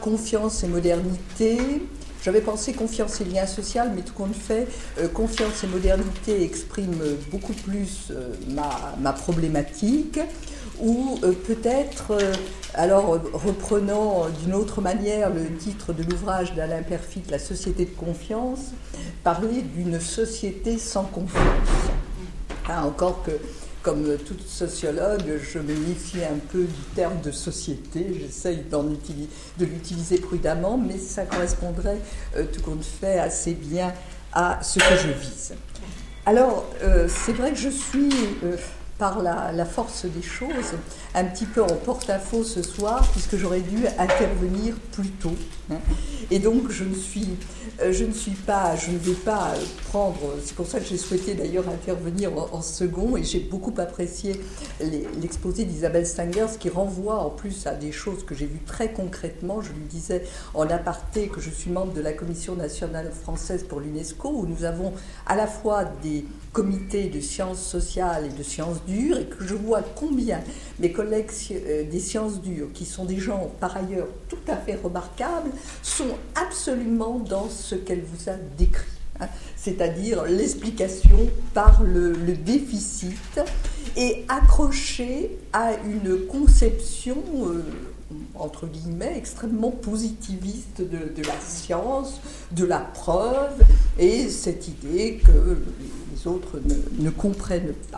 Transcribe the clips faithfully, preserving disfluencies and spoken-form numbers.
confiance et modernité. J'avais pensé confiance et lien social, mais tout compte fait, euh, confiance et modernité expriment beaucoup plus euh, ma, ma problématique, ou euh, peut-être, euh, alors reprenant d'une autre manière le titre de l'ouvrage d'Alain Perfit, La société de confiance, parler d'une société sans confiance. Hein, encore que, comme toute sociologue, je me méfie un peu du terme de société, j'essaye d'en utiliser, de l'utiliser prudemment, mais ça correspondrait, euh, tout compte fait, assez bien à ce que je vise. Alors, euh, c'est vrai que je suis, euh, par la, la force des choses, un petit peu en porte-à-faux ce soir, puisque j'aurais dû intervenir plus tôt. Hein. Et donc, je ne suis, euh, je ne suis pas, je ne vais pas prendre, c'est pour ça que j'ai souhaité d'ailleurs intervenir en, en second, et j'ai beaucoup apprécié les, l'exposé d'Isabelle Stengers, qui renvoie en plus à des choses que j'ai vues très concrètement. Je lui disais en aparté que je suis membre de la Commission nationale française pour l'UNESCO, où nous avons à la fois des comités de sciences sociales et de sciences dures, et que je vois combien mes collègues des sciences dures, qui sont des gens par ailleurs tout à fait remarquables, sont absolument dans ce qu'elle vous a décrit, hein, c'est-à-dire l'explication par le, le déficit, et accrochée à une conception euh, entre guillemets extrêmement positiviste de, de la science, de la preuve, et cette idée que les autres ne, ne comprennent pas.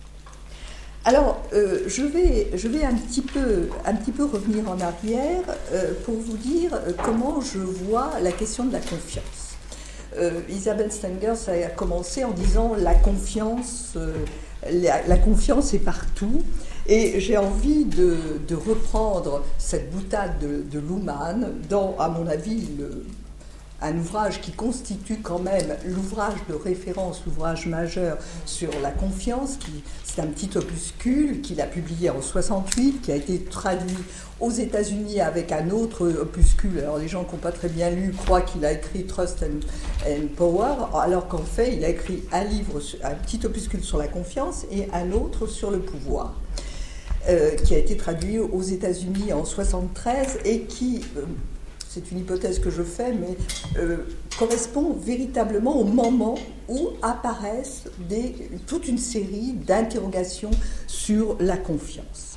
Alors, euh, je vais, je vais un, petit peu, un petit peu revenir en arrière euh, pour vous dire comment je vois la question de la confiance. Euh, Isabelle Stengers a commencé en disant la confiance, euh, la, la confiance est partout, et j'ai envie de, de reprendre cette boutade de, de Luhmann dans, à mon avis, le, un ouvrage qui constitue quand même l'ouvrage de référence, l'ouvrage majeur sur la confiance, qui, c'est un petit opuscule qu'il a publié en soixante-huit, qui a été traduit aux États-Unis avec un autre opuscule. Alors les gens qui n'ont pas très bien lu croient qu'il a écrit Trust and, and Power, alors qu'en fait il a écrit un livre, un petit opuscule sur la confiance et un autre sur le pouvoir. Euh, qui a été traduit aux États-Unis en soixante-treize et qui... Euh, c'est une hypothèse que je fais, mais euh, correspond véritablement au moment où apparaissent des, toute une série d'interrogations sur la confiance.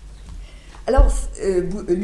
Alors, euh,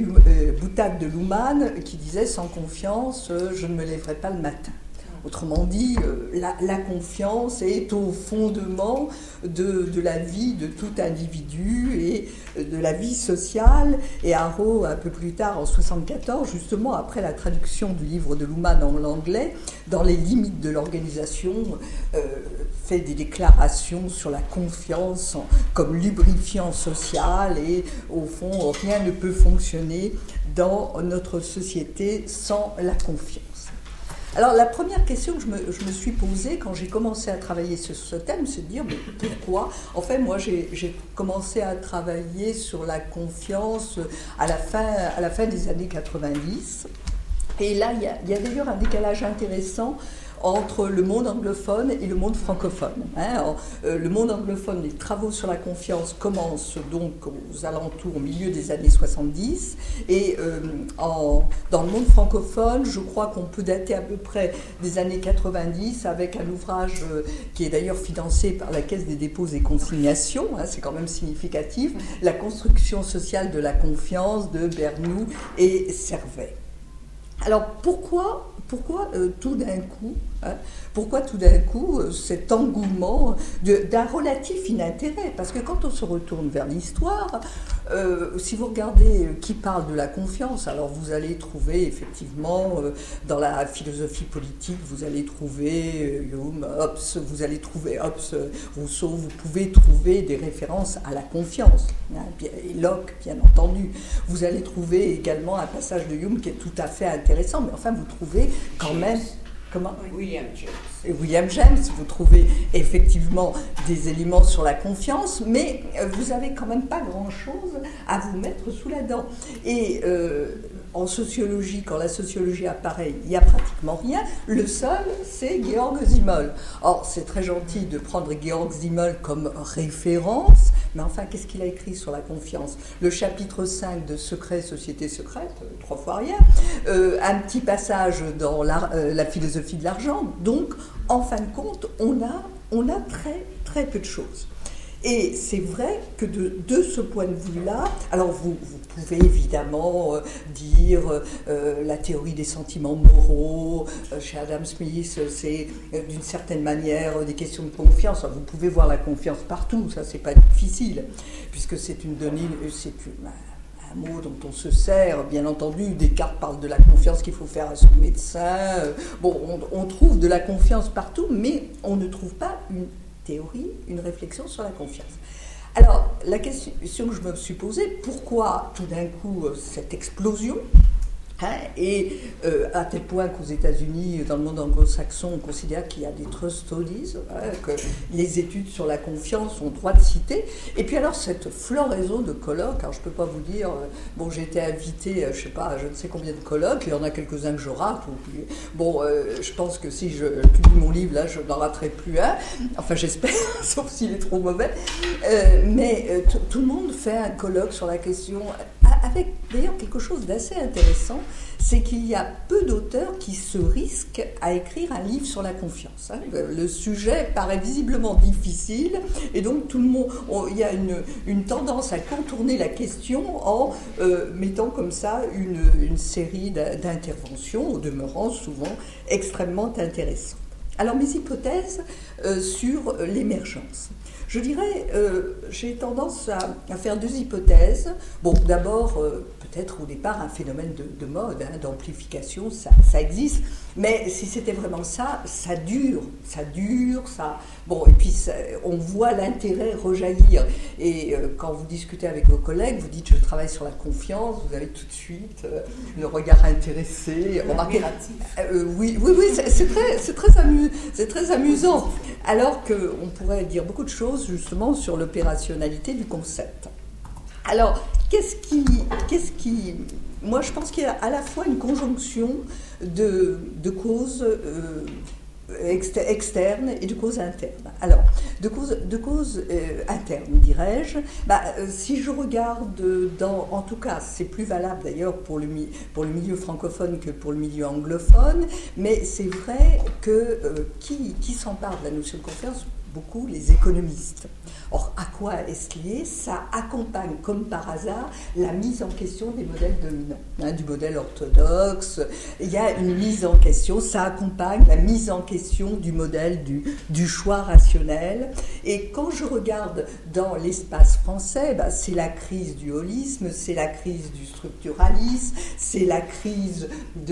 boutade de Luhmann qui disait « Sans confiance, je ne me lèverai pas le matin ». Autrement dit, la, la confiance est au fondement de, de la vie de tout individu et de la vie sociale. Et Arrow, un peu plus tard, en soixante-quatorze, justement après la traduction du livre de Luhmann en anglais, dans les limites de l'organisation, euh, fait des déclarations sur la confiance en, comme lubrifiant social, et au fond, rien ne peut fonctionner dans notre société sans la confiance. Alors la première question que je me, je me suis posée quand j'ai commencé à travailler sur ce thème, c'est de dire mais pourquoi ? En fait, moi j'ai, j'ai commencé à travailler sur la confiance à la fin, à la fin des années quatre-vingt-dix. Et là, il y a, il y a d'ailleurs un décalage intéressant entre le monde anglophone et le monde francophone. Hein. Le monde anglophone, les travaux sur la confiance commencent donc aux alentours, au milieu des années soixante-dix, et euh, en, dans le monde francophone, je crois qu'on peut dater à peu près des années quatre-vingt-dix avec un ouvrage euh, qui est d'ailleurs financé par la Caisse des dépôts et consignations, hein, c'est quand même significatif, La construction sociale de la confiance de Bernoux et Servet. Alors pourquoi, pourquoi euh, tout d'un coup, hein, pourquoi tout d'un coup euh, cet engouement de, d'un relatif inintérêt ? Parce que quand on se retourne vers l'histoire, euh, si vous regardez euh, qui parle de la confiance, alors vous allez trouver effectivement euh, dans la philosophie politique, vous allez trouver euh, Hume, Hobbes, vous allez trouver Hobbes, Rousseau, vous pouvez trouver des références à la confiance, hein, et Locke bien entendu. Vous allez trouver également un passage de Hume qui est tout à fait intéressant, mais enfin vous trouvez quand même... Comment ? William James. Et William James, vous trouvez effectivement des éléments sur la confiance, mais vous n'avez quand même pas grand-chose à vous mettre sous la dent. Et euh, en sociologie, quand la sociologie apparaît, il n'y a pratiquement rien. Le seul, c'est Georg Simmel. Or, c'est très gentil de prendre Georg Simmel comme référence, Mais enfin, qu'est-ce qu'il a écrit sur la confiance? Le chapitre cinq de Secret, Société secrète, euh, trois fois rien. Euh, un petit passage dans la, euh, la philosophie de l'argent. Donc, en fin de compte, on a, on a très, très peu de choses. Et c'est vrai que de, de ce point de vue-là, alors vous, vous pouvez évidemment euh, dire euh, la théorie des sentiments moraux, euh, chez Adam Smith, c'est euh, d'une certaine manière euh, des questions de confiance. Alors, vous pouvez voir la confiance partout, ça c'est pas difficile, puisque c'est une donnée, c'est une, un mot dont on se sert, bien entendu. Descartes parle de la confiance qu'il faut faire à son médecin. Bon, on, on trouve de la confiance partout, mais on ne trouve pas une théorie, une réflexion sur la confiance. Alors, la question que je me suis posée, pourquoi tout d'un coup cette explosion, hein, et euh, à tel point qu'aux États-Unis, dans le monde anglo-saxon, on considère qu'il y a des trust studies, hein, que les études sur la confiance ont droit de citer. Et puis alors, cette floraison de colloques, alors je ne peux pas vous dire, euh, bon, j'ai été invitée, euh, je ne sais pas, à je ne sais combien de colloques, il y en a quelques-uns que je rate. Ou, bon, euh, je pense que si je publie mon livre, là, je n'en raterai plus un. Enfin, j'espère, sauf s'il est trop mauvais. Euh, mais euh, t- tout le monde fait un colloque sur la question, avec d'ailleurs quelque chose d'assez intéressant, c'est qu'il y a peu d'auteurs qui se risquent à écrire un livre sur la confiance. Hein. Le sujet paraît visiblement difficile, et donc tout le monde, on, il y a une, une tendance à contourner la question en euh, mettant comme ça une, une série d'interventions, au demeurant souvent extrêmement intéressantes. Alors mes hypothèses euh, sur l'émergence. Je dirais, euh, j'ai tendance à, à faire deux hypothèses. Bon, d'abord, euh, peut-être au départ un phénomène de, de mode, hein, d'amplification, ça, ça existe. Mais si c'était vraiment ça, ça dure, ça dure, ça... Bon, et puis ça, on voit l'intérêt rejaillir. Et euh, quand vous discutez avec vos collègues, vous dites « je travaille sur la confiance », vous avez tout de suite euh, le regard intéressé. Remarquez, euh, oui, oui, oui, c'est, c'est, très, c'est, très amu, c'est très amusant. Alors qu'on pourrait dire beaucoup de choses justement sur l'opérationnalité du concept. Alors, qu'est-ce qui... Qu'est-ce qui moi, je pense qu'il y a à la fois une conjonction de, de causes euh, externes et de causes internes. Alors, de causes, de causes euh, internes, dirais-je, bah, euh, si je regarde dans... En tout cas, c'est plus valable d'ailleurs pour le, pour le milieu francophone que pour le milieu anglophone, mais c'est vrai que euh, qui, qui s'empare de la notion de confiance? Beaucoup les économistes. Or, à quoi est-ce lié? Ça accompagne, comme par hasard, la mise en question des modèles dominants, hein, du modèle orthodoxe. Il y a une mise en question, ça accompagne la mise en question du modèle du, du choix rationnel. Et quand je regarde dans l'espace français, bah, c'est la crise du holisme, c'est la crise du structuralisme, c'est la crise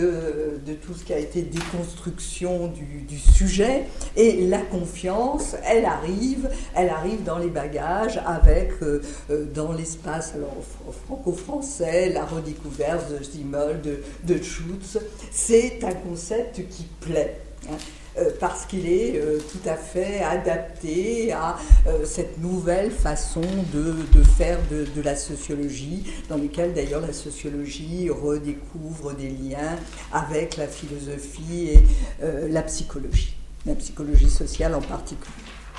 de, de tout ce qui a été déconstruction du, du sujet, et la confiance, elle arrive, elle arrive dans les bagages avec, euh, dans l'espace alors, franco-français, la redécouverte de Simmel, de, de Schutz. C'est un concept qui plaît, hein, euh, parce qu'il est euh, tout à fait adapté à euh, cette nouvelle façon de, de faire de, de la sociologie, dans laquelle d'ailleurs la sociologie redécouvre des liens avec la philosophie et euh, la psychologie, la psychologie sociale en particulier.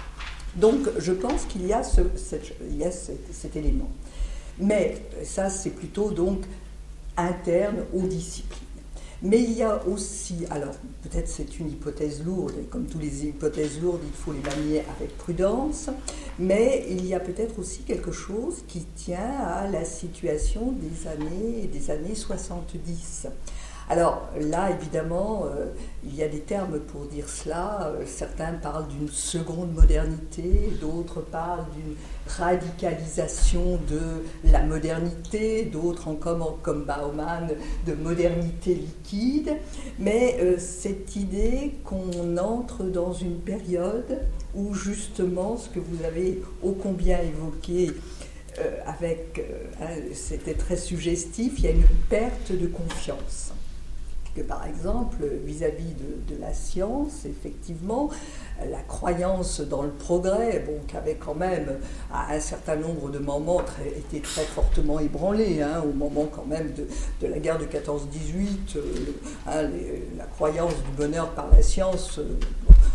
Donc, je pense qu'il y a, ce, cette, il y a cet, cet élément. Mais ça, c'est plutôt donc interne aux disciplines. Mais il y a aussi, alors peut-être c'est une hypothèse lourde, et comme toutes les hypothèses lourdes, il faut les manier avec prudence, mais il y a peut-être aussi quelque chose qui tient à la situation des années, des années soixante-dix. Alors là, évidemment, euh, il y a des termes pour dire cela. Euh, certains parlent d'une seconde modernité, d'autres parlent d'une radicalisation de la modernité, d'autres encore, comme Bauman, de modernité liquide. Mais euh, cette idée qu'on entre dans une période où justement, ce que vous avez ô combien évoqué, euh, avec, euh, hein, c'était très suggestif, il y a une perte de confiance. Que par exemple, vis-à-vis de, de la science, effectivement, la croyance dans le progrès, bon, qui avait quand même, à un certain nombre de moments, très, été très fortement ébranlée, hein, au moment quand même de, de la guerre de quatorze dix-huit, euh, hein, les, la croyance du bonheur par la science, euh,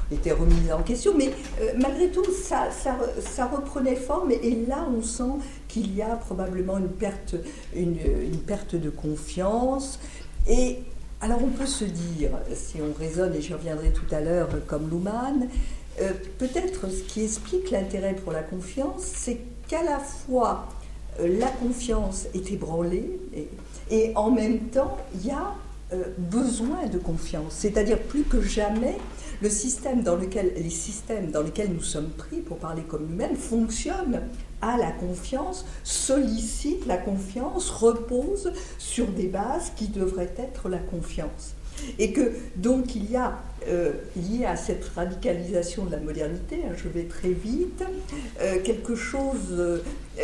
étaient remises en question, mais euh, malgré tout, ça, ça, ça reprenait forme, et, et là, on sent qu'il y a probablement une perte, une, une perte de confiance. Et alors, on peut se dire, si on raisonne, et j'y reviendrai tout à l'heure, comme Luhmann, euh, peut-être ce qui explique l'intérêt pour la confiance, c'est qu'à la fois, euh, la confiance est ébranlée, et, et en même temps, il y a euh, besoin de confiance. C'est-à-dire, plus que jamais, le système dans lequel, les systèmes dans lesquels nous sommes pris, pour parler comme humains, fonctionnent à la confiance, sollicitent la confiance, reposent sur des bases qui devraient être la confiance. Et que donc il y a, euh, lié à cette radicalisation de la modernité, hein, je vais très vite, euh, quelque chose euh,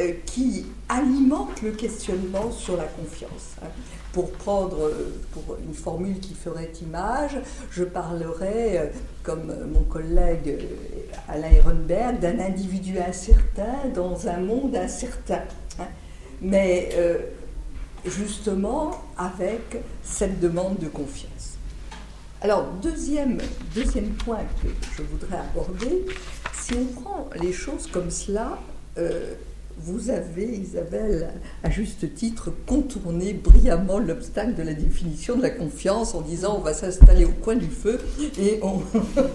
qui alimente le questionnement sur la confiance. Hein. Pour prendre pour une formule qui ferait image, je parlerai, comme mon collègue Alain Ehrenberg, d'un individu incertain dans un monde incertain. Hein. Mais euh, justement avec cette demande de confiance. Alors, deuxième, deuxième point que je voudrais aborder, si on prend les choses comme cela, euh, vous avez, Isabelle, à juste titre, contourné brillamment l'obstacle de la définition de la confiance en disant on va s'installer au coin du feu et on,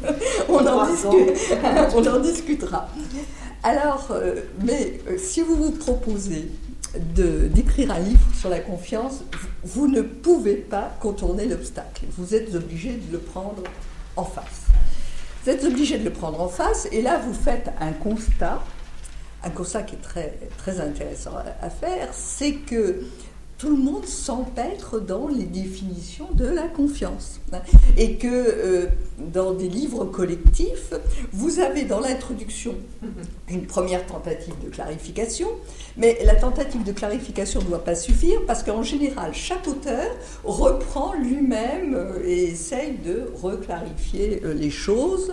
on, en, discu- on en discutera. Alors, euh, mais euh, si vous vous proposez de, d'écrire un livre sur la confiance, vous, vous ne pouvez pas contourner l'obstacle. Vous êtes obligé de le prendre en face. Vous êtes obligé de le prendre en face et là, vous faites un constat. Un constat qui est très, très intéressant à faire, c'est que tout le monde s'empêtre dans les définitions de la confiance. Et que euh, dans des livres collectifs, vous avez dans l'introduction une première tentative de clarification, mais la tentative de clarification ne doit pas suffire parce qu'en général, chaque auteur reprend lui-même et essaye de reclarifier les choses.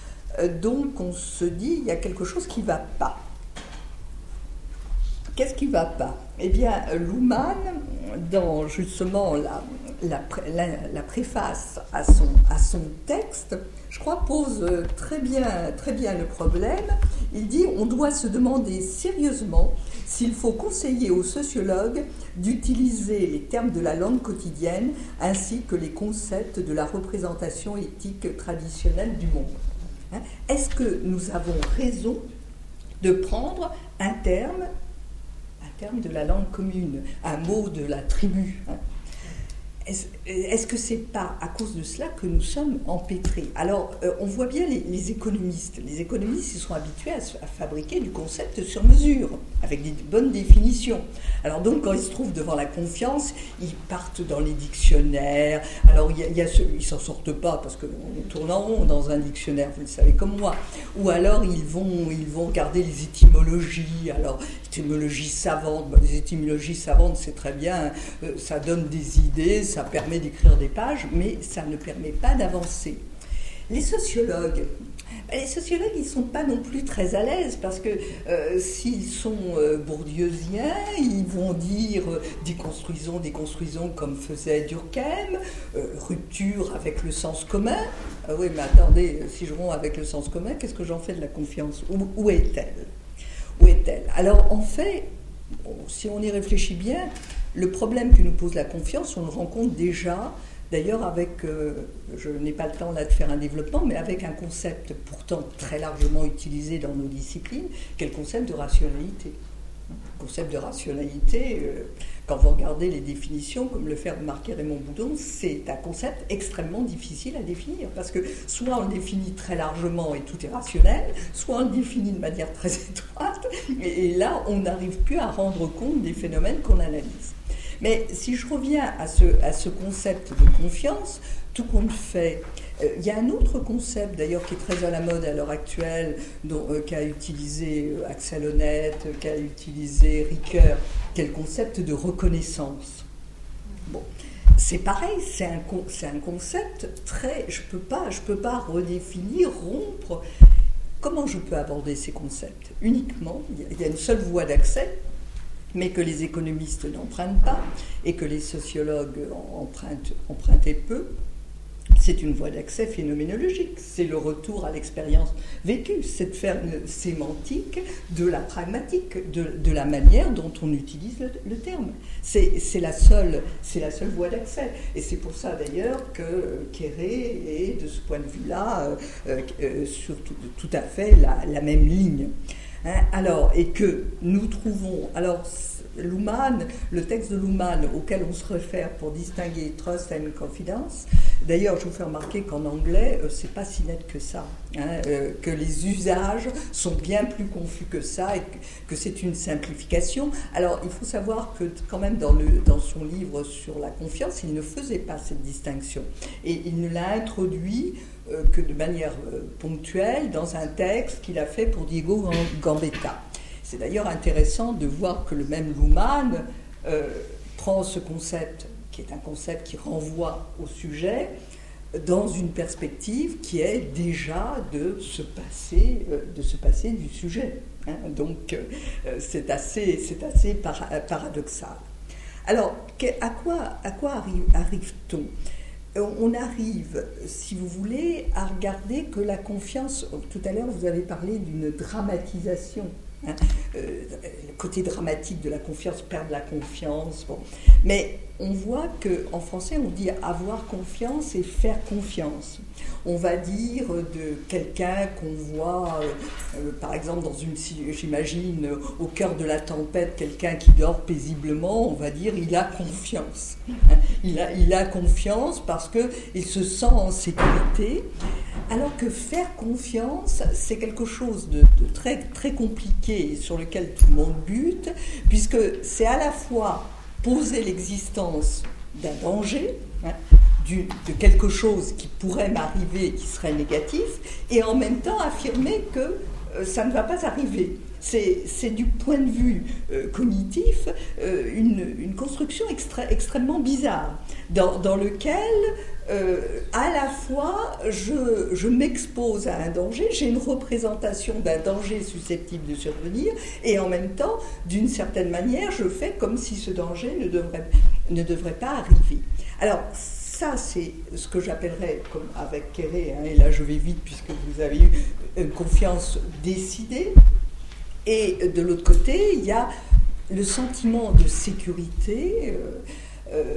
Donc on se dit, il y a quelque chose qui ne va pas. Qu'est-ce qui ne va pas ? Eh bien, Luhmann, dans justement la, la, la, la préface à son, à son texte, je crois, pose très bien, très bien le problème. Il dit « On doit se demander sérieusement s'il faut conseiller aux sociologues d'utiliser les termes de la langue quotidienne ainsi que les concepts de la représentation éthique traditionnelle du monde. Hein ? Est-ce que nous avons raison de prendre un terme terme de la langue commune, un mot de la tribu. Hein. Est-ce, est-ce que c'est pas à cause de cela que nous sommes empêtrés ? Alors, euh, on voit bien les, les économistes. Les économistes, ils sont habitués à, à fabriquer du concept sur mesure, avec des bonnes définitions. Alors donc, quand ils se trouvent devant la confiance, ils partent dans les dictionnaires. Alors, il y a, il y a ceux, ils s'en sortent pas parce qu'on tourne en rond dans un dictionnaire, vous le savez comme moi. Ou alors, ils vont, ils vont regarder les étymologies. Alors, étymologie savante, ben, les étymologies savantes, c'est très bien, euh, ça donne des idées, ça permet d'écrire des pages, mais ça ne permet pas d'avancer. Les sociologues, ben, les sociologues, ils ne sont pas non plus très à l'aise, parce que euh, s'ils sont euh, bourdieusiens, ils vont dire euh, déconstruisons, déconstruisons, comme faisait Durkheim, euh, rupture avec le sens commun. Ah oui, mais attendez, si je romps avec le sens commun, qu'est-ce que j'en fais de la confiance ? Où, où est-elle ? Où est-elle ? Alors, en fait, bon, si on y réfléchit bien, le problème que nous pose la confiance, on le rencontre déjà, d'ailleurs avec, euh, je n'ai pas le temps là de faire un développement, mais avec un concept pourtant très largement utilisé dans nos disciplines, qui est le concept de rationalité. Le concept de rationalité, euh, quand vous regardez les définitions, comme le fait remarquer Raymond Boudon, c'est un concept extrêmement difficile à définir, parce que soit on le définit très largement et tout est rationnel, soit on le définit de manière très étroite, et, et là on n'arrive plus à rendre compte des phénomènes qu'on analyse. Mais si je reviens à ce, à ce concept de confiance, tout compte fait, euh, il y a un autre concept d'ailleurs qui est très à la mode à l'heure actuelle, dont, euh, qu'a utilisé euh, Axel Honneth, qu'a utilisé Ricoeur, qui est le concept de reconnaissance. Bon, c'est pareil, c'est un, c'est un concept très... Je ne peux pas, je peux pas redéfinir, rompre. Comment je peux aborder ces concepts ? Uniquement, il y a une seule voie d'accès, mais que les économistes n'empruntent pas et que les sociologues empruntent, empruntent peu, c'est une voie d'accès phénoménologique, c'est le retour à l'expérience vécue, c'est de faire une sémantique de la pragmatique, de, de la manière dont on utilise le, le terme. C'est, c'est, la seule, c'est la seule voie d'accès. Et c'est pour ça d'ailleurs que Quéré est, de ce point de vue-là, euh, euh, sur tout, tout à fait la, la même ligne. Hein, alors, et que nous trouvons... alors Luhmann, le texte de Luhmann auquel on se réfère pour distinguer trust and confidence, d'ailleurs je vous fais remarquer qu'en anglais euh, c'est pas si net que ça, hein, euh, que les usages sont bien plus confus que ça et que, que c'est une simplification. Alors il faut savoir que quand même dans, le, dans son livre sur la confiance, il ne faisait pas cette distinction et il ne l'a introduit euh, que de manière euh, ponctuelle dans un texte qu'il a fait pour Diego Gambetta. C'est d'ailleurs intéressant de voir que le même Luhmann euh, prend ce concept, qui est un concept qui renvoie au sujet, dans une perspective qui est déjà de se passer, euh, de se passer du sujet. Hein. Donc euh, c'est assez, c'est assez para- paradoxal. Alors, à quoi, à quoi arrive, arrive-t-on ? On arrive, si vous voulez, à regarder que la confiance, tout à l'heure vous avez parlé d'une dramatisation. Hein, euh, le côté dramatique de la confiance, perdre la confiance. Bon. Mais on voit qu'en français, on dit avoir confiance et faire confiance. On va dire de quelqu'un qu'on voit, euh, euh, par exemple, dans une, j'imagine, au cœur de la tempête, quelqu'un qui dort paisiblement, on va dire il a confiance. Hein, il a, il a confiance parce qu'il se sent en sécurité. Alors que faire confiance, c'est quelque chose de, de très, très compliqué sur lequel tout le monde bute, puisque c'est à la fois poser l'existence d'un danger, hein, du, de quelque chose qui pourrait m'arriver, qui serait négatif, et en même temps affirmer que euh, ça ne va pas arriver. C'est, c'est du point de vue euh, cognitif euh, une, une construction extra, extrêmement bizarre, dans, dans lequel euh, à la fois je, je m'expose à un danger, j'ai une représentation d'un danger susceptible de survenir, et en même temps, d'une certaine manière, je fais comme si ce danger ne devrait, ne devrait pas arriver. Alors, ça, c'est ce que j'appellerais, comme avec Quéré, hein, et là je vais vite puisque vous avez eu une confiance décidée. Et de l'autre côté, il y a le sentiment de sécurité euh, euh,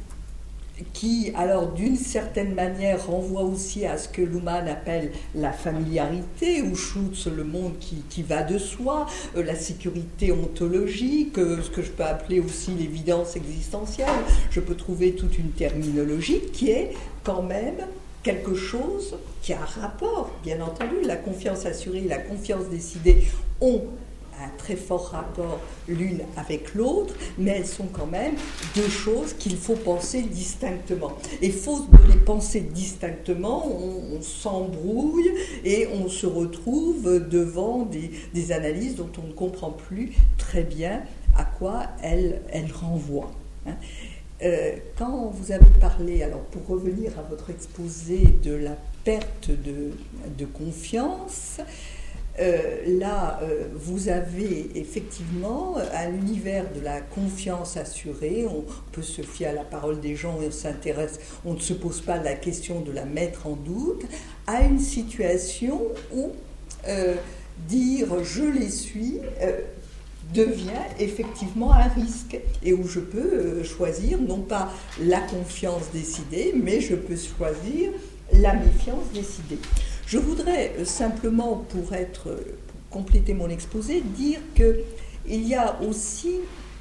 qui, alors, d'une certaine manière, renvoie aussi à ce que Luhmann appelle la familiarité, ou Schutz, le monde qui, qui va de soi, euh, la sécurité ontologique, euh, ce que je peux appeler aussi l'évidence existentielle. Je peux trouver toute une terminologie qui est quand même quelque chose qui a un rapport, bien entendu. La confiance assurée et la confiance décidée ont un très fort rapport l'une avec l'autre, mais elles sont quand même deux choses qu'il faut penser distinctement. Et faute de les penser distinctement, on, on s'embrouille et on se retrouve devant des, des analyses dont on ne comprend plus très bien à quoi elles, elles renvoient. Hein. Euh, quand vous avez parlé, alors pour revenir à votre exposé de la perte de, de confiance, Euh, là, euh, vous avez effectivement un univers de la confiance assurée. On peut se fier à la parole des gens et on s'intéresse, on ne se pose pas la question de la mettre en doute, à une situation où euh, dire je les suis euh, devient effectivement un risque et où je peux euh, choisir non pas la confiance décidée, mais je peux choisir la méfiance décidée. Je voudrais simplement, pour, être, pour compléter mon exposé, dire qu'il y a aussi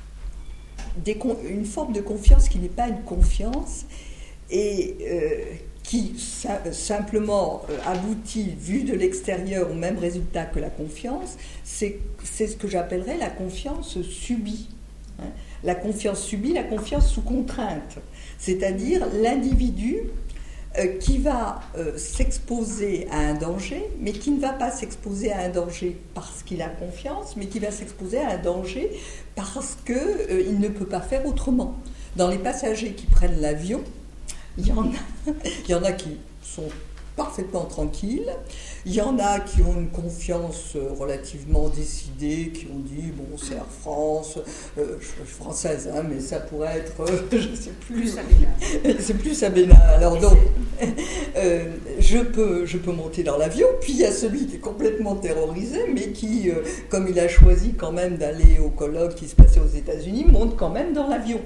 des, une forme de confiance qui n'est pas une confiance et euh, qui sa, simplement euh, aboutit, vu de l'extérieur, au même résultat que la confiance. C'est, c'est ce que j'appellerais la confiance subie. Hein. La confiance subie, la confiance sous contrainte. C'est-à-dire l'individu qui va euh, s'exposer à un danger, mais qui ne va pas s'exposer à un danger parce qu'il a confiance, mais qui va s'exposer à un danger parce qu'il euh, ne peut pas faire autrement. Dans les passagers qui prennent l'avion, il y en a, il y en a qui sont parfaitement tranquilles. Il y en a qui ont une confiance relativement décidée, qui ont dit, bon, c'est Air France, euh, je suis française, hein, mais ça pourrait être, euh, je ne sais plus, c'est plus à Bénin. Alors donc, euh, je, peux, je peux monter dans l'avion, puis il y a celui qui est complètement terrorisé, mais qui, euh, comme il a choisi quand même d'aller au colloque qui se passait aux États-Unis, monte quand même dans l'avion.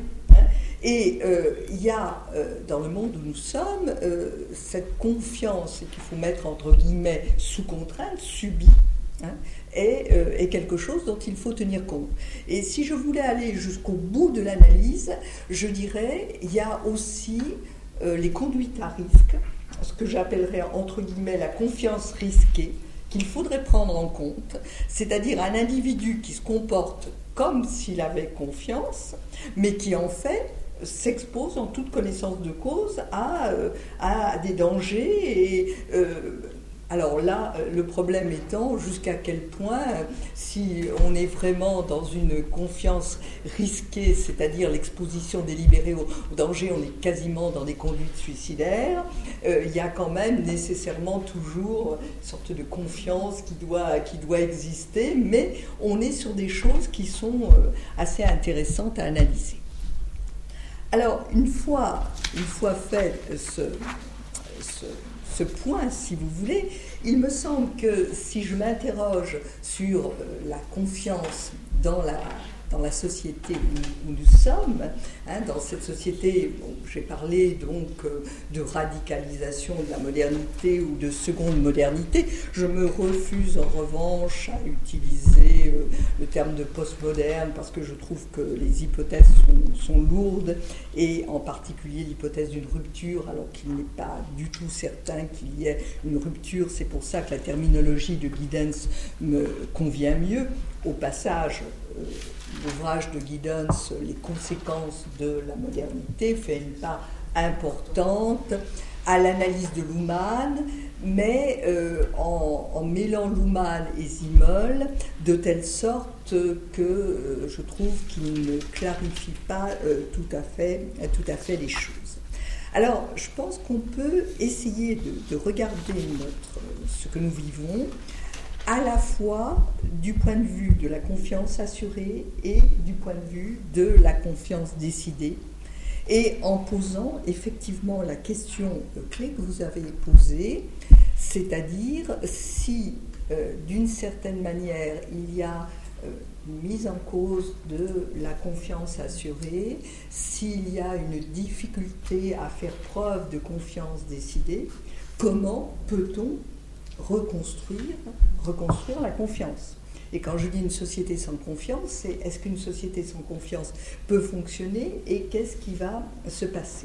Et euh, il y a, euh, dans le monde où nous sommes, euh, cette confiance qu'il faut mettre entre guillemets sous contrainte, subie, hein, est, euh, est quelque chose dont il faut tenir compte. Et si je voulais aller jusqu'au bout de l'analyse, je dirais il y a aussi euh, les conduites à risque, ce que j'appellerais entre guillemets la confiance risquée, qu'il faudrait prendre en compte, c'est-à-dire un individu qui se comporte comme s'il avait confiance, mais qui en fait s'expose en toute connaissance de cause à, euh, à des dangers. Et, euh, alors là, le problème étant jusqu'à quel point, si on est vraiment dans une confiance risquée, c'est-à-dire l'exposition délibérée au, au danger, on est quasiment dans des conduites suicidaires, euh, il y a quand même nécessairement toujours une sorte de confiance qui doit, qui doit exister, mais on est sur des choses qui sont euh, assez intéressantes à analyser. Alors, une fois, une fois fait ce, ce, ce point, si vous voulez, il me semble que si je m'interroge sur la confiance dans la, dans la société où, où nous sommes, hein, dans cette société, bon, j'ai parlé donc de radicalisation de la modernité ou de seconde modernité, je me refuse en revanche à utiliser euh, le terme de postmoderne parce que je trouve que les hypothèses sont, sont lourdes et en particulier l'hypothèse d'une rupture alors qu'il n'est pas du tout certain qu'il y ait une rupture. C'est pour ça que la terminologie de Giddens me convient mieux. Au passage, euh, l'ouvrage de Giddens, Les conséquences de la modernité, fait une part importante à l'analyse de Luhmann, mais euh, en, en mêlant Luhmann et Simmel de telle sorte que euh, je trouve qu'il ne clarifie pas euh, tout à fait, tout à fait les choses. Alors, je pense qu'on peut essayer de, de regarder notre, ce que nous vivons à la fois du point de vue de la confiance assurée et du point de vue de la confiance décidée, et en posant effectivement la question clé que vous avez posée, c'est-à-dire si euh, d'une certaine manière il y a euh, une mise en cause de la confiance assurée, s'il y a une difficulté à faire preuve de confiance décidée, comment peut-on reconstruire, reconstruire la confiance? Et quand je dis une société sans confiance, c'est est-ce qu'une société sans confiance peut fonctionner et qu'est-ce qui va se passer?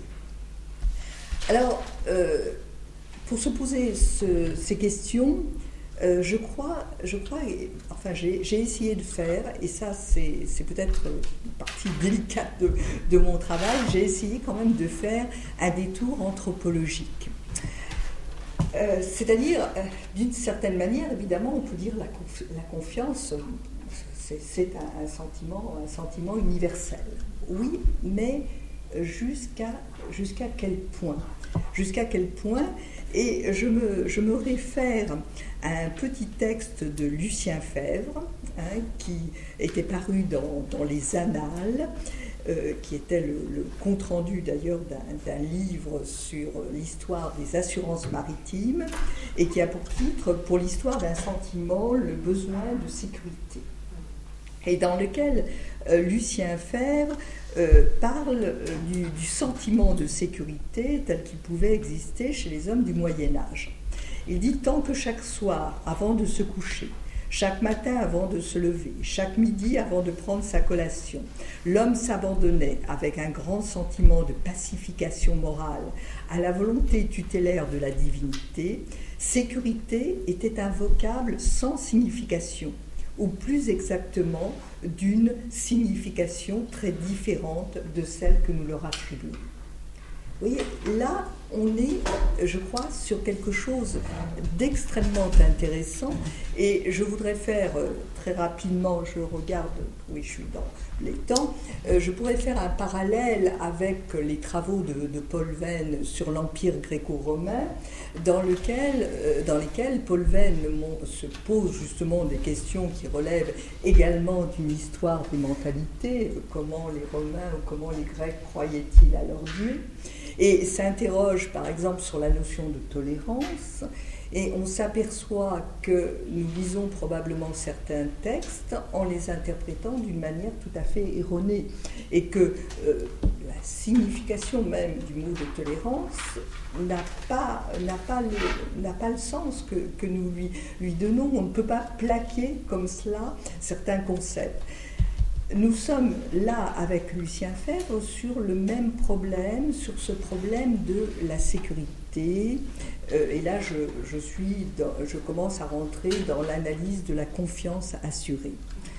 Alors, euh, pour se poser ce, ces questions, euh, je crois, je crois, enfin j'ai, j'ai essayé de faire, et ça c'est, c'est peut-être une partie délicate de, de mon travail, j'ai essayé quand même de faire un détour anthropologique. Euh, c'est-à-dire, euh, d'une certaine manière, évidemment, on peut dire la, conf- la confiance, c'est, c'est un, un, sentiment, un sentiment universel. Oui, mais jusqu'à, jusqu'à quel point? Jusqu'à quel point? Et je me, je me réfère à un petit texte de Lucien Febvre, hein, qui était paru dans, dans les Annales, Euh, qui était le, le compte-rendu d'ailleurs d'un, d'un livre sur l'histoire des assurances maritimes et qui a pour titre « Pour l'histoire d'un sentiment, le besoin de sécurité ». Et dans lequel euh, Lucien Febvre euh, parle euh, du, du sentiment de sécurité tel qu'il pouvait exister chez les hommes du Moyen-Âge. Il dit « Tant que chaque soir, avant de se coucher, chaque matin avant de se lever, chaque midi avant de prendre sa collation, l'homme s'abandonnait avec un grand sentiment de pacification morale à la volonté tutélaire de la divinité, sécurité était un vocable sans signification, ou plus exactement d'une signification très différente de celle que nous leur attribuons. Vous voyez, là, on est, je crois, sur quelque chose d'extrêmement intéressant. Et je voudrais faire euh, très rapidement, je regarde, oui, je suis dans les temps, euh, je pourrais faire un parallèle avec les travaux de, de Paul Venn sur l'Empire gréco-romain, dans, lequel, euh, dans lesquels Paul Venn se pose justement des questions qui relèvent également d'une histoire des mentalités, euh, comment les Romains ou comment les Grecs croyaient-ils à leur Dieu, et s'interroge par exemple sur la notion de tolérance. Et on s'aperçoit que nous lisons probablement certains textes en les interprétant d'une manière tout à fait erronée, et que euh, la signification même du mot de tolérance n'a pas, n'a pas, le, n'a pas le sens que, que nous lui, lui donnons. On ne peut pas plaquer comme cela certains concepts. Nous sommes là avec Lucien Febvre sur le même problème, sur ce problème de la sécurité. Euh, et là, je, je, suis dans, je commence à rentrer dans l'analyse de la confiance assurée.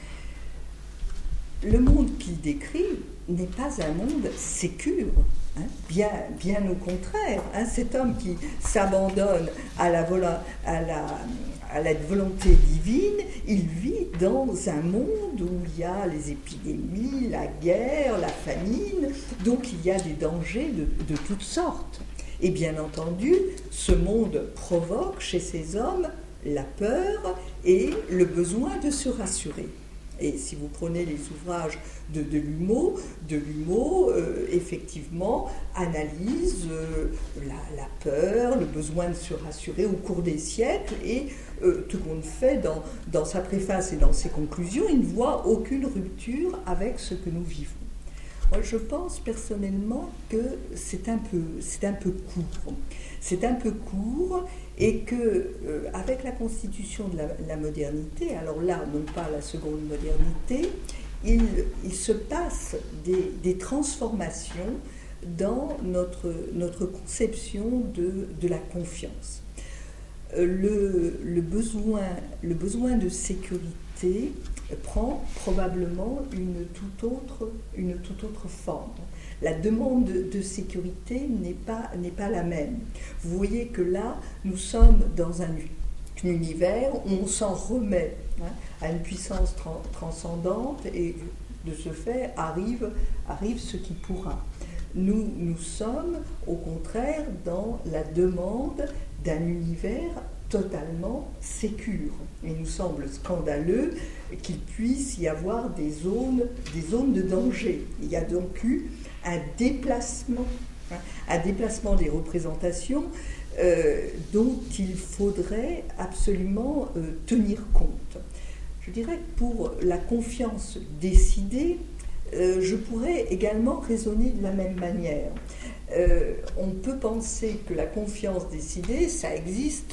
Le monde qu'il décrit n'est pas un monde sécure, hein, bien, bien au contraire. Hein, cet homme qui s'abandonne à la, à la à la volonté divine, il vit dans un monde où il y a les épidémies, la guerre, la famine, donc il y a des dangers de, de toutes sortes. Et bien entendu, ce monde provoque chez ces hommes la peur et le besoin de se rassurer. Et si vous prenez les ouvrages de, de Lumeau, de Lumeau euh, effectivement, analyse euh, la, la peur, le besoin de se rassurer au cours des siècles, et euh, tout compte fait, dans, dans sa préface et dans ses conclusions, il ne voit aucune rupture avec ce que nous vivons. Moi, je pense personnellement que c'est un peu, c'est un peu court. C'est un peu court et que, euh, avec la constitution de la, la modernité, alors là, non pas la seconde modernité, il, il se passe des, des transformations dans notre, notre conception de, de la confiance. Euh, le, le, besoin, le besoin de sécurité prend probablement une toute autre, une toute autre forme. La demande de sécurité n'est pas, n'est pas la même. Vous voyez que là, nous sommes dans un, un univers où on s'en remet hein, à une puissance tra- transcendante, et de ce fait arrive, arrive ce qui pourra. Nous, nous sommes au contraire dans la demande d'un univers totalement sécure. Il nous semble scandaleux qu'il puisse y avoir des zones, des zones de danger. Il y a donc eu un déplacement, hein, un déplacement des représentations euh, dont il faudrait absolument euh, tenir compte. Je dirais que pour la confiance décidée, euh, je pourrais également raisonner de la même manière. Euh, on peut penser que la confiance décidée, ça existe,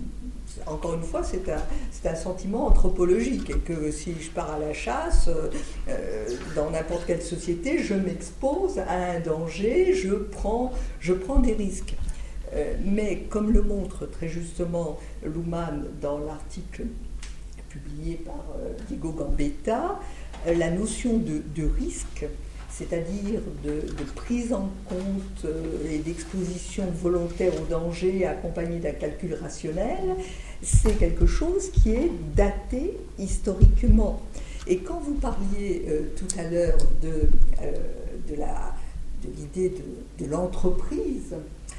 encore une fois, c'est un, c'est un sentiment anthropologique, et que si je pars à la chasse, euh, dans n'importe quelle société, je m'expose à un danger, je prends, je prends des risques. Euh, mais comme le montre très justement Luhmann dans l'article publié par euh, Diego Gambetta, euh, la notion de, de risque, c'est-à-dire de, de prise en compte et d'exposition volontaire au danger accompagnée d'un calcul rationnel, c'est quelque chose qui est daté historiquement. Et quand vous parliez euh, tout à l'heure de, euh, de, la, de l'idée de, de l'entreprise,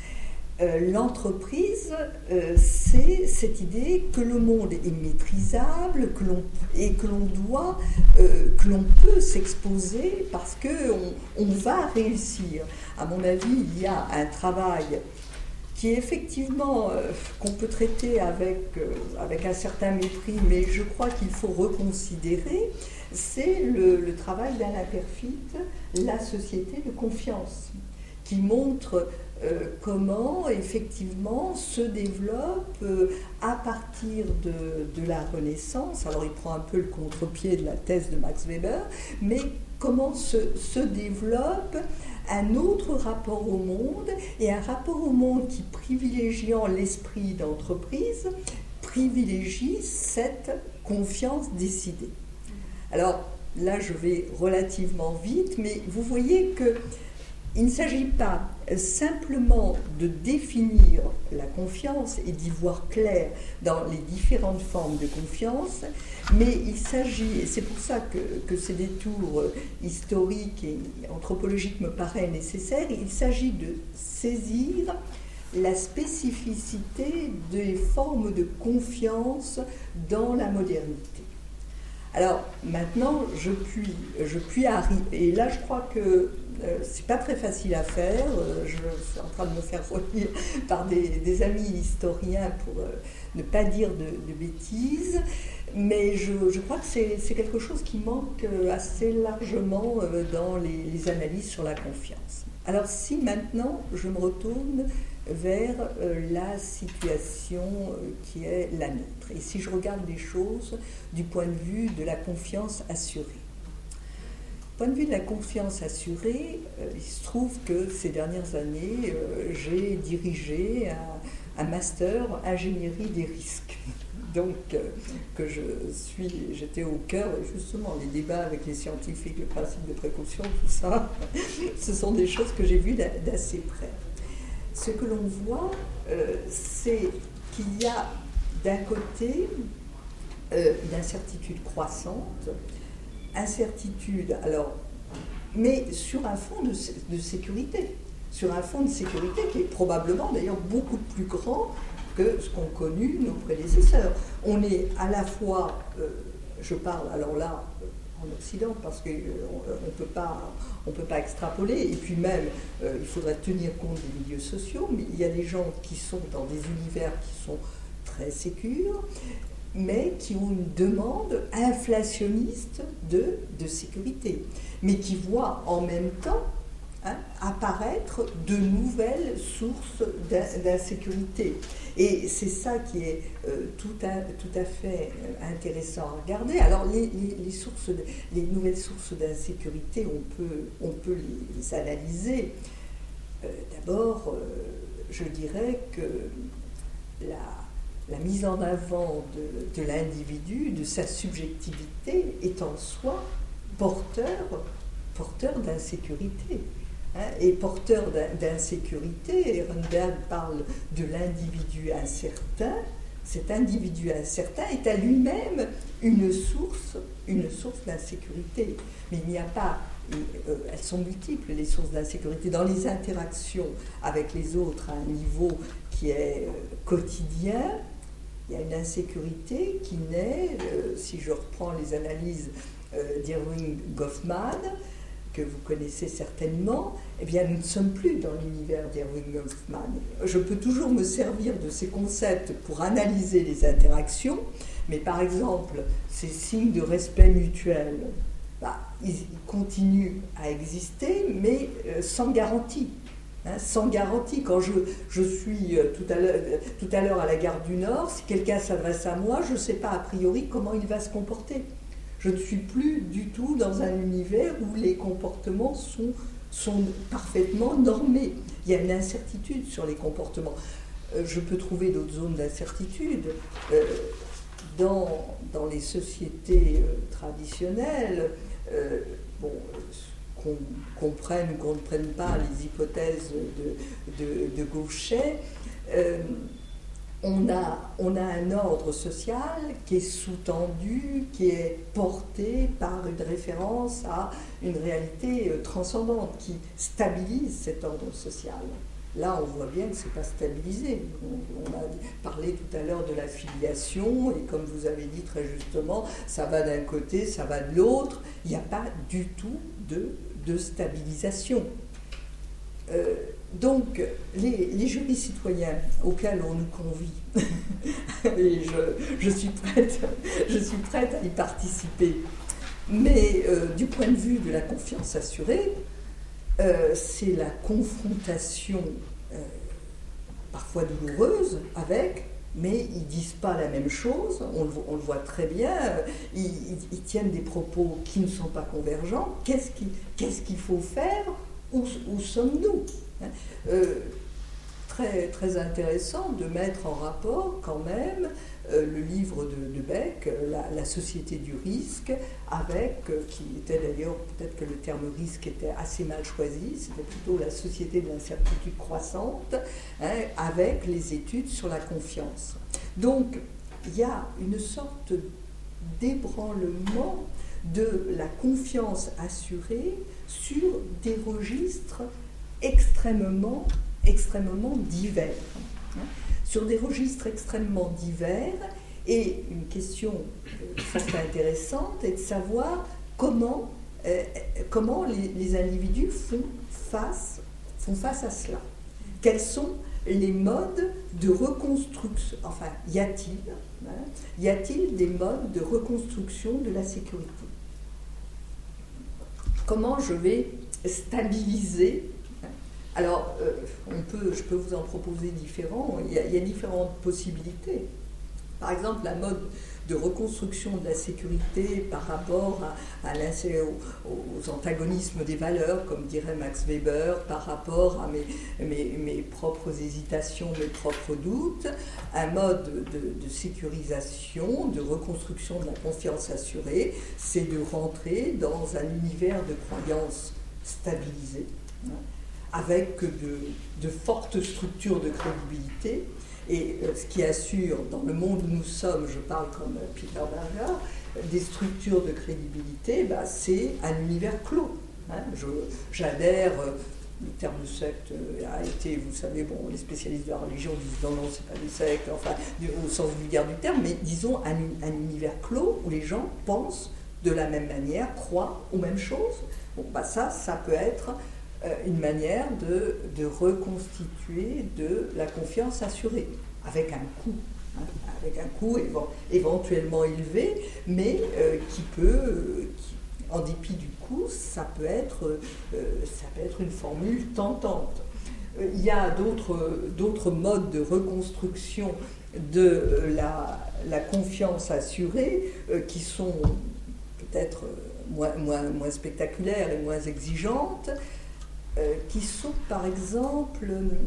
Euh, l'entreprise, euh, c'est cette idée que le monde est maîtrisable, que l'on, et que l'on doit, euh, que l'on peut s'exposer parce qu'on on va réussir. À mon avis, il y a un travail qui est effectivement, euh, qu'on peut traiter avec, euh, avec un certain mépris, mais je crois qu'il faut reconsidérer, c'est le, le travail d'Alain Perfit, La société de confiance, qui montre Euh, comment effectivement se développe euh, à partir de, de la Renaissance. Alors il prend un peu le contre-pied de la thèse de Max Weber, mais comment se, se développe un autre rapport au monde, et un rapport au monde qui, privilégiant l'esprit d'entreprise, privilégie cette confiance décidée. Alors là, je vais relativement vite, mais vous voyez que il ne s'agit pas simplement de définir la confiance et d'y voir clair dans les différentes formes de confiance, mais il s'agit, et c'est pour ça que, que ces détours historiques et anthropologiques me paraissent nécessaires, il s'agit de saisir la spécificité des formes de confiance dans la modernité. Alors maintenant, je puis, je puis arriver, et là je crois que euh, c'est pas très facile à faire, euh, je suis en train de me faire relire par des, des amis historiens pour euh, ne pas dire de, de bêtises, mais je, je crois que c'est, c'est quelque chose qui manque assez largement euh, dans les, les analyses sur la confiance. Alors si maintenant je me retourne vers euh, la situation euh, qui est la nôtre, et si je regarde les choses du point de vue de la confiance assurée. Du point de vue de la confiance assurée, euh, il se trouve que ces dernières années, euh, j'ai dirigé un, un master ingénierie des risques. Donc, euh, que je suis, j'étais au cœur, justement, les débats avec les scientifiques, le principe de précaution, tout ça, ce sont des choses que j'ai vues d'assez près. Ce que l'on voit, euh, c'est qu'il y a d'un côté euh, une incertitude croissante, incertitude, alors, mais sur un fond de, de sécurité, sur un fond de sécurité qui est probablement d'ailleurs beaucoup plus grand que ce qu'ont connu nos prédécesseurs. On est à la fois, euh, je parle alors là en Occident parce qu'on euh, ne peut pas, on peut pas extrapoler, et puis même euh, il faudrait tenir compte des milieux sociaux, mais il y a des gens qui sont dans des univers qui sont très sécures, mais qui ont une demande inflationniste de, de sécurité, mais qui voient en même temps hein, apparaître de nouvelles sources d'insécurité. Et c'est ça qui est euh, tout, à, tout à fait intéressant à regarder. Alors les, les, les, sources de, les nouvelles sources d'insécurité, on peut, on peut les, les analyser. Euh, d'abord, euh, je dirais que la La mise en avant de, de l'individu, de sa subjectivité, est en soi porteur, porteur d'insécurité. Hein, et porteur d'insécurité, Ehrenberg parle de l'individu incertain. Cet individu incertain est à lui-même une source, une source d'insécurité. Mais il n'y a pas, euh, elles sont multiples, les sources d'insécurité. Dans les interactions avec les autres à un niveau qui est euh, quotidien, il y a une insécurité qui naît, euh, si je reprends les analyses euh, d'Irving Goffman, que vous connaissez certainement, eh bien nous ne sommes plus dans l'univers d'Irving Goffman. Je peux toujours me servir de ces concepts pour analyser les interactions, mais par exemple, ces signes de respect mutuel, bah, ils, ils continuent à exister, mais euh, sans garantie. Hein, sans garantie. Quand je, je suis euh, tout à l'heure, tout à l'heure à la gare du Nord, si quelqu'un s'adresse à moi, je ne sais pas a priori comment il va se comporter. Je ne suis plus du tout dans un univers où les comportements sont, sont parfaitement normés. Il y a une incertitude sur les comportements. Euh, je peux trouver d'autres zones d'incertitude. Euh, dans, dans les sociétés euh, traditionnelles, euh, bon, qu'on comprenne ou qu'on ne prenne pas les hypothèses de, de, de Gauchet, euh, on, a, on a un ordre social qui est sous-tendu, qui est porté par une référence à une réalité transcendante, qui stabilise cet ordre social. Là, on voit bien que ce n'est pas stabilisé. On, on a parlé tout à l'heure de la filiation, et comme vous avez dit très justement, ça va d'un côté, ça va de l'autre. Il n'y a pas du tout de, de stabilisation. Euh, donc, les, les jurys citoyens auxquels on nous convie, et je, je, suis prête, je suis prête à y participer, mais euh, du point de vue de la confiance assurée, Euh, c'est la confrontation euh, parfois douloureuse avec, mais ils ne disent pas la même chose, on le, on le voit très bien, ils, ils, ils tiennent des propos qui ne sont pas convergents. Qu'est-ce, qui, qu'est-ce qu'il faut faire? Où, où sommes-nous? euh, très, très intéressant de mettre en rapport quand même euh, le livre de, de Beck, la, la société du risque, avec, euh, qui était d'ailleurs, peut-être que le terme risque était assez mal choisi, c'était plutôt la société de l'incertitude croissante, hein, avec les études sur la confiance. Donc, il y a une sorte d'ébranlement de la confiance assurée sur des registres extrêmement, extrêmement divers. Sur des registres extrêmement divers, et une question fort intéressante est de savoir comment, euh, comment les, les individus font face, font face à cela. Quels sont les modes de reconstruction, enfin, y a-t-il, hein, y a-t-il des modes de reconstruction de la sécurité? Comment je vais stabiliser? Alors, euh, on peut, je peux vous en proposer différents, il y a, il y a différentes possibilités. Par exemple, la mode de reconstruction de la sécurité par rapport à, à aux, aux antagonismes des valeurs, comme dirait Max Weber, par rapport à mes, mes, mes propres hésitations, mes propres doutes, un mode de, de sécurisation, de reconstruction de la confiance assurée, c'est de rentrer dans un univers de croyances stabilisées, hein, avec de, de fortes structures de crédibilité. Et ce qui assure, dans le monde où nous sommes, je parle comme Peter Berger, des structures de crédibilité, bah, c'est un univers clos. Hein. Je, j'adhère, le terme de secte a été, vous savez, bon, les spécialistes de la religion disent non, non, c'est pas des sectes, enfin, au sens vulgaire du terme, mais disons un, un univers clos où les gens pensent de la même manière, croient aux mêmes choses. Bon, bah, ça, ça peut être une manière de, de reconstituer de la confiance assurée, avec un coût, hein, avec un coût éventuellement élevé, mais euh, qui peut, euh, qui, en dépit du coût, ça peut être, euh, ça peut être une formule tentante. Euh, il y a d'autres, d'autres modes de reconstruction de la, la confiance assurée euh, qui sont peut-être moins, moins, moins spectaculaires et moins exigeantes, Euh, qui sont par exemple,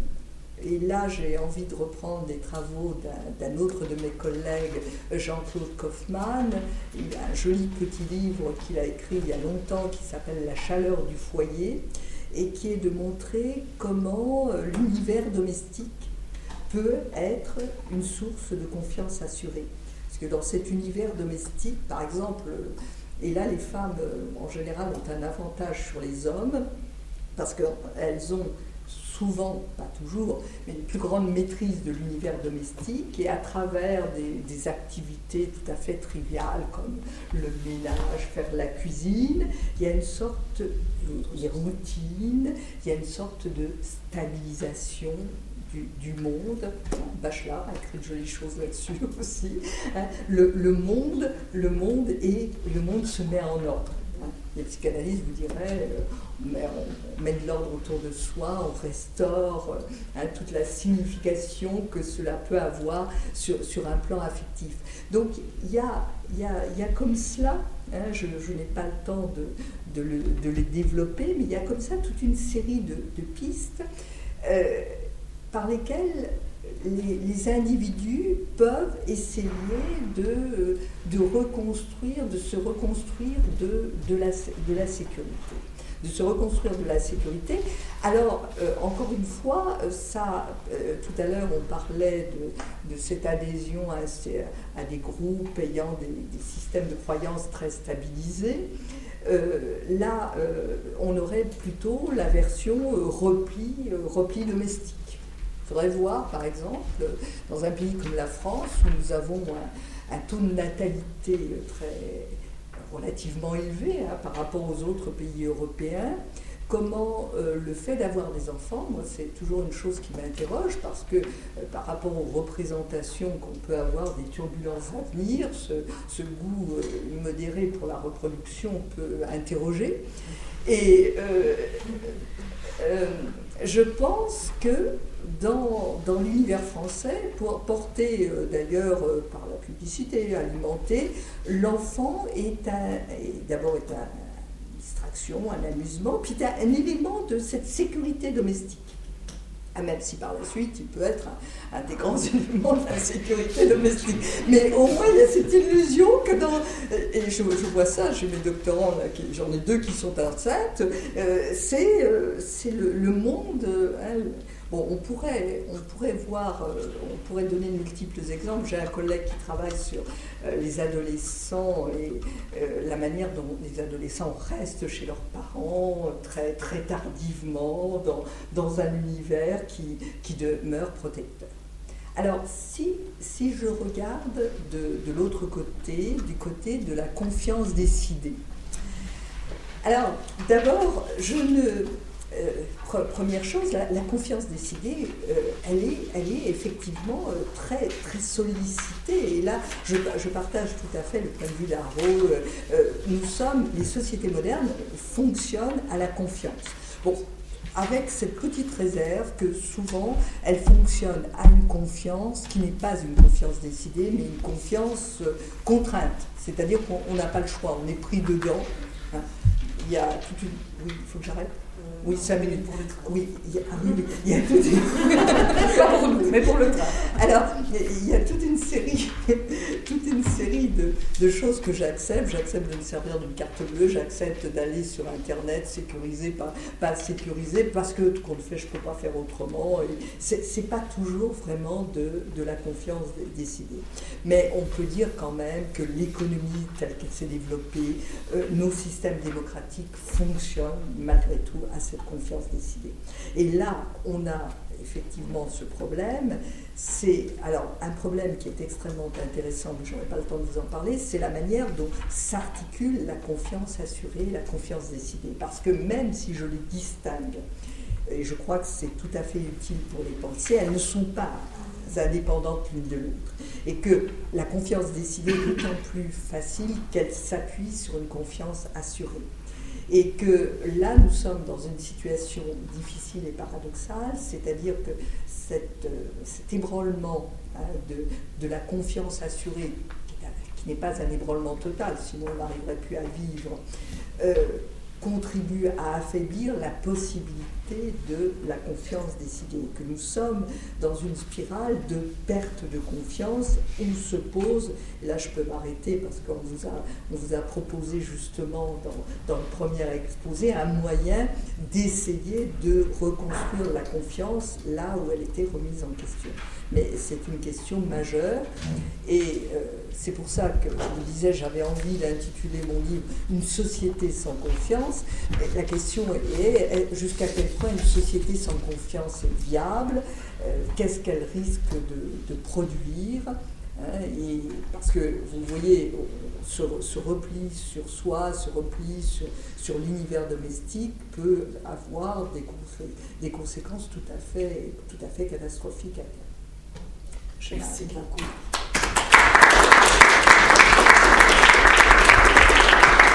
et là j'ai envie de reprendre des travaux d'un, d'un autre de mes collègues, Jean-Claude Kaufmann. Il a un joli petit livre qu'il a écrit il y a longtemps qui s'appelle La chaleur du foyer, et qui est de montrer comment l'univers domestique peut être une source de confiance assurée. Parce que dans cet univers domestique, par exemple, et là les femmes en général ont un avantage sur les hommes, parce qu'elles ont souvent, pas toujours, mais une plus grande maîtrise de l'univers domestique, et à travers des, des activités tout à fait triviales comme le ménage, faire la cuisine, il y a une sorte de routine, il y a une sorte de stabilisation du, du monde. Bachelard a écrit de jolies choses là-dessus aussi. Le, le monde, le monde et le monde se met en ordre. Les psychanalystes vous diraient, euh, on met de l'ordre autour de soi, on restaure euh, hein, toute la signification que cela peut avoir sur, sur un plan affectif. Donc il y a, y, a, y a comme cela, hein, je, je n'ai pas le temps de, de, le, de les développer, mais il y a comme ça toute une série de, de pistes euh, par lesquelles Les, les individus peuvent essayer de, de reconstruire, de se reconstruire de, de, la, de la sécurité. De se reconstruire de la sécurité. Alors, euh, encore une fois, ça, euh, tout à l'heure, on parlait de, de cette adhésion à, à des groupes ayant des, des systèmes de croyances très stabilisés. Euh, là, euh, on aurait plutôt la version euh, repli, euh, repli domestique. Il faudrait voir, par exemple, dans un pays comme la France, où nous avons un, un taux de natalité très relativement élevé hein, par rapport aux autres pays européens, comment euh, le fait d'avoir des enfants, moi c'est toujours une chose qui m'interroge, parce que euh, par rapport aux représentations qu'on peut avoir des turbulences à venir, ce, ce goût euh, immodéré pour la reproduction peut interroger. Et euh, euh, je pense que dans, dans l'univers français, pour porter euh, d'ailleurs euh, par la publicité, alimenté, l'enfant est, un, est d'abord est un, une distraction, un amusement, puis un, un élément de cette sécurité domestique. Ah, même si par la suite, il peut être un, un des grands éléments de la sécurité domestique. Mais au moins, il y a cette illusion que dans... Et je, je vois ça chez mes doctorants, là, qui, j'en ai deux qui sont enceintes, euh, c'est, euh, c'est le, le monde... Hein, bon, on pourrait, on pourrait voir, euh, on pourrait donner de multiples exemples. J'ai un collègue qui travaille sur euh, les adolescents et euh, la manière dont les adolescents restent chez leurs parents très, très tardivement, dans, dans un univers qui, qui demeure protecteur. Alors, si, si je regarde de, de l'autre côté, du côté de la confiance décidée. Alors, d'abord, je ne... Euh, première chose, la, la confiance décidée, euh, elle, est, elle est effectivement euh, très, très sollicitée. Et là, je, je partage tout à fait le point de vue d'Arro. Euh, euh, nous sommes, les sociétés modernes fonctionnent à la confiance. Bon, avec cette petite réserve que souvent, elles fonctionnent à une confiance qui n'est pas une confiance décidée, mais une confiance euh, contrainte. C'est-à-dire qu'on n'a pas le choix, on est pris dedans. Hein. Il y a toute une... Oui, il faut que j'arrête. Oui, cinq minutes. Oui, il y a, ah oui, oui, il y a toute une... Pas pour nous, mais pour le train. Alors, il y a toute une série, toute une série de, de choses que j'accepte. J'accepte de me servir d'une carte bleue, j'accepte d'aller sur Internet, sécurisé, pas, pas sécurisé, parce que tout compte fait, je ne peux pas faire autrement. Ce n'est pas toujours vraiment de, de la confiance décidée. Mais on peut dire quand même que l'économie telle qu'elle s'est développée, euh, nos systèmes démocratiques fonctionnent malgré tout à cette confiance décidée. Et là, on a effectivement ce problème. C'est alors un problème qui est extrêmement intéressant, mais je n'aurai pas le temps de vous en parler, c'est la manière dont s'articule la confiance assurée, la confiance décidée. Parce que même si je les distingue, et je crois que c'est tout à fait utile pour les penser, elles ne sont pas indépendantes l'une de l'autre. Et que la confiance décidée est d'autant plus facile qu'elle s'appuie sur une confiance assurée. Et que là, nous sommes dans une situation difficile et paradoxale, c'est-à-dire que cette, cet ébranlement hein, de, de la confiance assurée, qui n'est pas un ébranlement total, sinon on n'arriverait plus à vivre, euh, contribue à affaiblir la possibilité de la confiance décidée, que nous sommes dans une spirale de perte de confiance où se pose, et là je peux m'arrêter parce qu'on vous a, on vous a proposé justement dans, dans le premier exposé un moyen d'essayer de reconstruire la confiance là où elle était remise en question. Mais c'est une question majeure et euh, c'est pour ça que je vous disais, j'avais envie d'intituler mon livre « Une société sans confiance ». La question est jusqu'à quel point une société sans confiance est viable, euh, qu'est-ce qu'elle risque de, de produire, hein, et parce que vous voyez, ce, ce repli sur soi, ce repli sur, sur l'univers domestique peut avoir des, des conséquences tout à fait, tout à fait catastrophiques à terme. Merci beaucoup.